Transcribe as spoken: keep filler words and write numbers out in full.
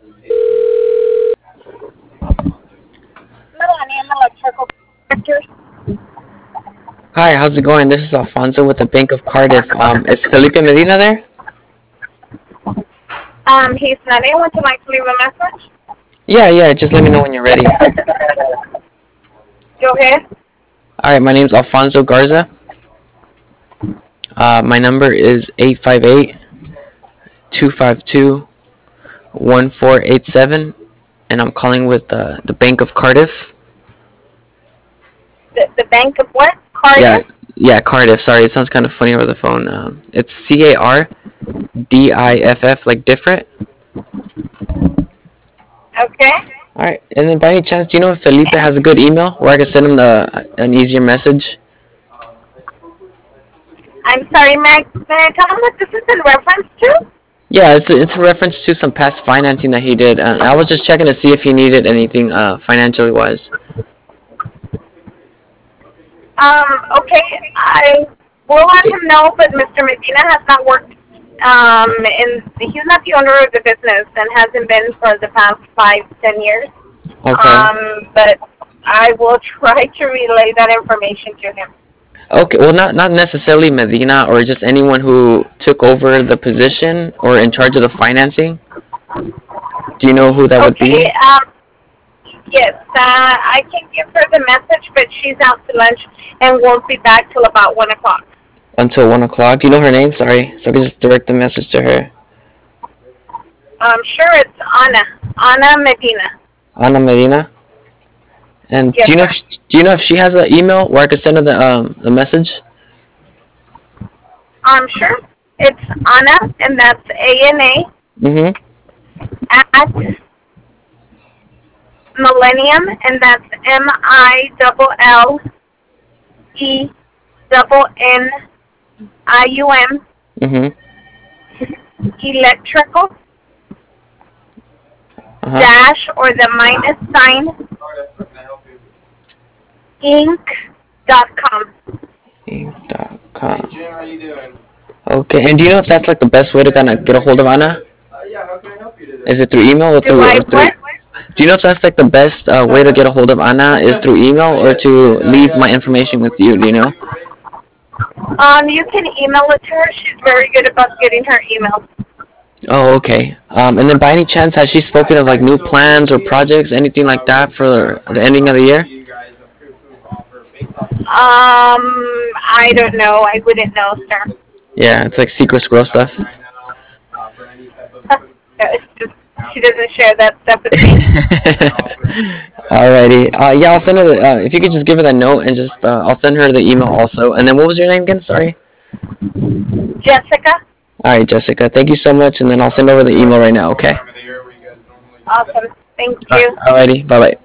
Millennium Electrical Contractors. Hi, how's it going? This is Alfonso with the Bank of Cardiff. Um, is Felipe Medina there? Um, he's not in. Would you like to leave a message? Yeah, yeah, just let me know when you're ready. Go ahead. Alright, my name's Alfonso Garza. Uh, my number is eight five eight, two five two, one four eight seven, and I'm calling with uh, the Bank of Cardiff. The, the Bank of what? Cardiff? Yeah, yeah, Cardiff. Sorry, it sounds kind of funny over the phone. Um, it's C A R D I F F, like different. Okay. Alright, and then by any chance, do you know if Felipe has a good email where I can send him the, an easier message? I'm sorry, Meg. May I tell him what this is in reference to? Yeah, it's a, it's a reference to some past financing that he did. Uh, I was just checking to see if he needed anything uh, financially wise. Um, okay. I will let him know, but Mister Medina has not worked. Um, in he's not the owner of the business and hasn't been for the past five, ten years. Okay. Um, but I will try to relay that information to him. Okay. Well, not not necessarily Medina or just anyone who took over the position or in charge of the financing. Do you know who that would be? Okay. Um, yes. Uh, I can give her the message, but she's out to lunch and won't be back till about one o'clock. Until one o'clock. Do you know her name? Sorry, so I can just direct the message to her. Um, sure, it's Ana. Ana Medina. Ana Medina. And Yes, do you know sir. if she, do you know if she has an email where I could send her the um the message? Um, sure. It's Ana, and that's A N A Mhm. at Millennium, and that's M I L L E double N I U M Mhm. Electrical Uh huh. dash or the minus sign Inc. dot com. Dot com. Okay, and do you know if that's like the best way to kind of get a hold of Anna? Is it through email or Do through I or through? what? Do you know if that's like the best uh, way to get a hold of Anna is through email or to leave my information with you? Do you know? Um, you can email it to her. She's very good about getting her emails. Oh, okay. Um, and then by any chance, has she spoken of like new plans or projects, anything like that for the ending of the year? Um, I don't know. I wouldn't know, sir. Yeah, it's like secret squirrel stuff. It's just, she doesn't share that stuff with me. Alrighty. Uh, yeah, I'll send her. The, uh, if you could just give her that note and just, uh, I'll send her the email also. And then what was your name again? Sorry. Jessica? Alright, Jessica. Thank you so much. And then I'll send over the email right now. Okay. Awesome. Thank you. Alrighty. Bye bye.